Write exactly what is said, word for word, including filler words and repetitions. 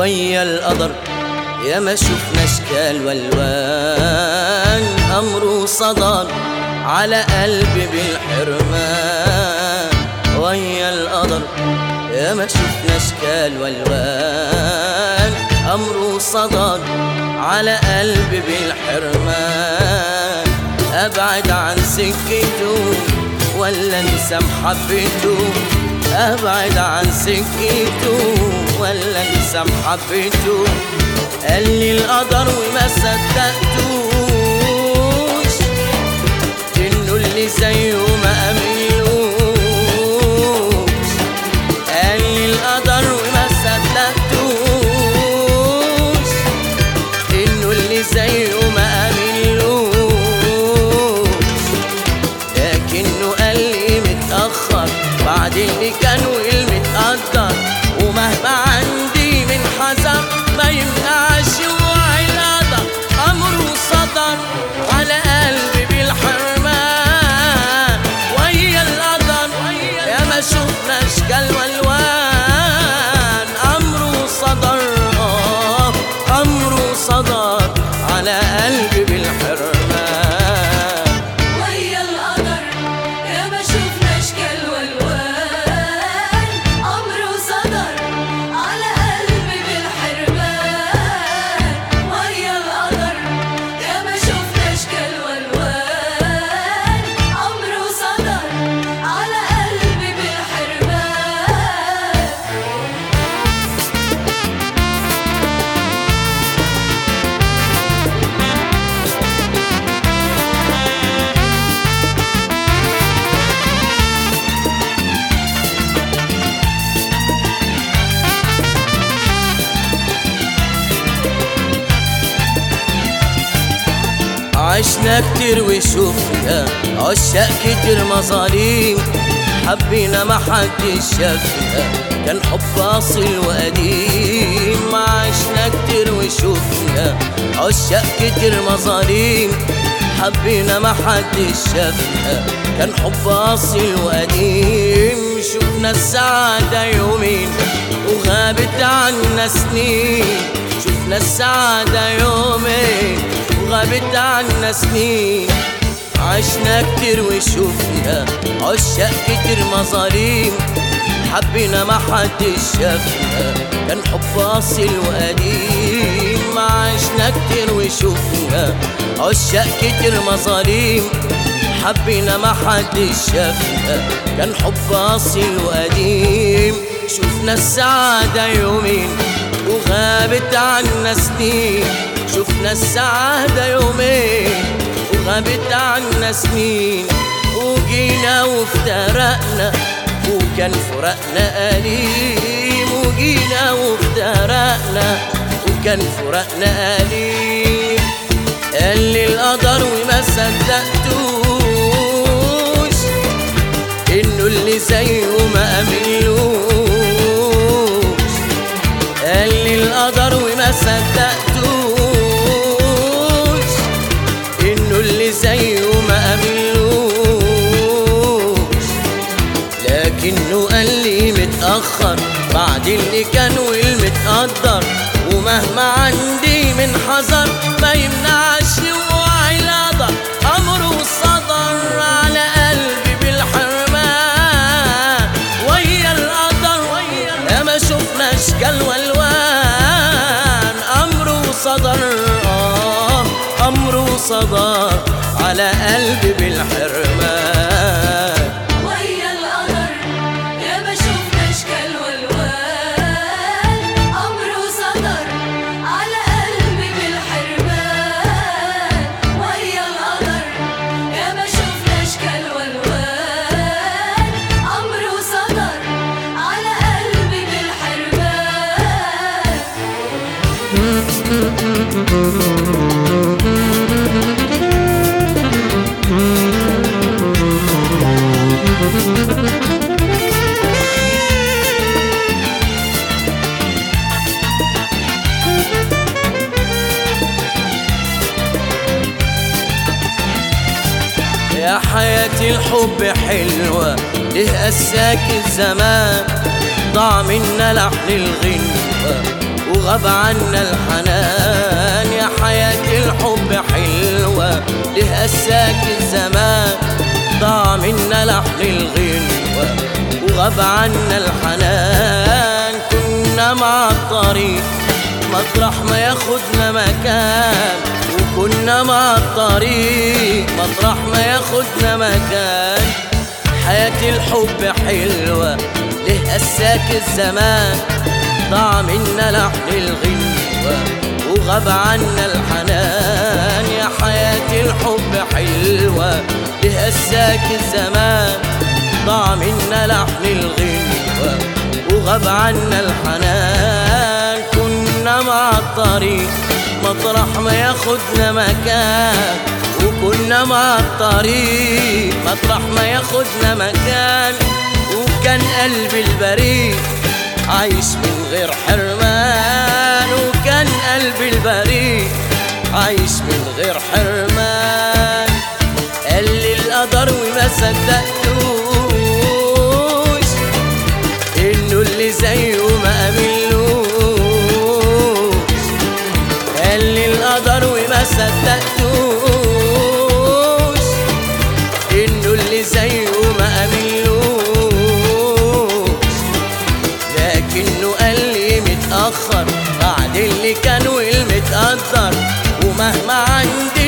ويا القدر يا ما شفنا اشكال والوان، امره صدر على قلبي بالحرمان. ويا القدر يا ما شفنا اشكال والوان، امره صدر على قلبي بالحرمان. ابعد عن سكته ولا انسى محبته، ابعد عن سكته ولا انسى محبته. قال لي القدر وما صدقتوش، انه اللي زيه ما امنلوش. قال لي القدر وما صدقتوش، انه اللي زيه ما امنلوش. لكنه قال لي متأخر بعد اللي كان والمتقدر، ومهما عندي من حذر ما يمنعش وعي القدر. امره صدر على قلبي بالحرمان. ويا القدر يا ما شفنا اشكال والوان، امره صدر اه امره صدر على قلبي بالحرمان. ويا القدر يا ما شفنا اشكال والوان، امره صدر على قلبي بالحرمان. ويا القدر يا ما شفنا اشكال والوان، امره صدر على قلبي بالحرمان. عشنا كتير وشوفنا عشاق كتير مظاليم، حبينا ما حدش شافنا كان حب اصيل وقديم. عشنا كتير وشوفنا عشاق كتير مظاليم، حبينا ما حدش شافنا كان حب اصيل وقديم. شفنا السعادة يومين وغابت عنا سنين، شفنا السعادة يومين وغابت عنا سنين. عشنا كتير وشوفنا عشاق كتير مظاليم، حبينا ما حدش شافنا كان حب اصيل وقديم. عشنا كتير وشوفنا عشاق كتير مظاليم، حبينا ما حدش شافنا كان حب اصيل وقديم. شفنا السعادة يومين وغابت عنا سنين، شفنا السعادة يومين وغابت عنا سنين. وجينا وافترقنا وكان فراقنا أليم، وجينا وافترقنا وكان فراقنا أليم. قال لي القدر وما صدقتوش، إنه اللي زيه ما أمنلوش. قال لي القدر وما صدقتوش، إنه اللي زيه ما أمنلوش. لكنه قال لي متأخر بعد اللي كان والمتقدر، ومهما عندي من حذر ما يمنعش وعي القدر. أمره صدر على قلبي بالحرمان. ويا القدر يا ما شفنا اشكال والوان، امره صدر اه امره صدر على قلبي بالحرمان. ويا القدر يا ما شفنا اشكال والوان، امره صدر على قلبي بالحرمان. ويا القدر يا ما شفنا اشكال والوان، امره صدر على قلبي يا حياتي الحب حلوة ليه قساك الزمان، ضاع منا لحن الغنوة وغاب عنا الحنان. يا حياة الحب حلوة ليه قساك الزمان، ضاع منا لحن الغنوة وغاب عنا الحنان. كنا مع الطريق مطرح ما ياخدنا مكان، وكنا مع الطريق مطرح ما ياخدنا مكان. حياة الحب حلوة ليه قساك الزمان، ضاع منا لحن الغنوة وغاب عنا الحنان. يا حياة الحب حلوة ليه قساك الزمان، ضاع منا لحن الغنوة وغاب عنا الحنان. كنا مع الطريق مطرح ما ياخدنا مكان، وكنا مع الطريق مطرح ما ياخدنا مكان. وكان قلبي البريء عايش من غير حرمان، وكان قلبي البريء عايش من غير حرمان. قال لي القدر وما صدقتوش انه اللي زيه ما املوش. قال لي القدر وما صدقتوش انه اللي زيه ما املوش. لكنه قال لي متأخر بعد اللي كان والمتقدر، ومهما عندي